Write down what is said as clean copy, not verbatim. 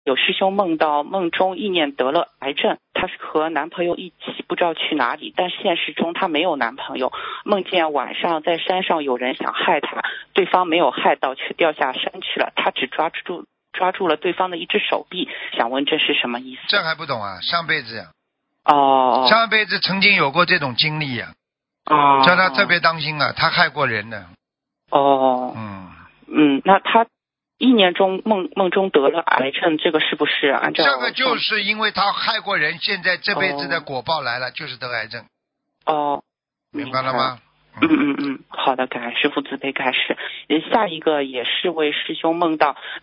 有师兄梦到梦中意念得了癌症，她是和男朋友一起不知道去哪里，但现实中她没有男朋友，梦见晚上在山上有人想害她，对方没有害到却掉下山去了，她只抓住了对方的一只手臂，想问这是什么意思？ 这还不懂啊？上辈子呀， 上辈子曾经有过这种经历呀，叫他特别当心啊，他害过人的。 那他意念中梦中得了癌症，这个是不是按照？ 这个就是因为他害过人，现在这辈子的果报来了，就是得癌症。明白了吗？ 好的，感恩师父慈悲开示。下一个也是为师兄梦到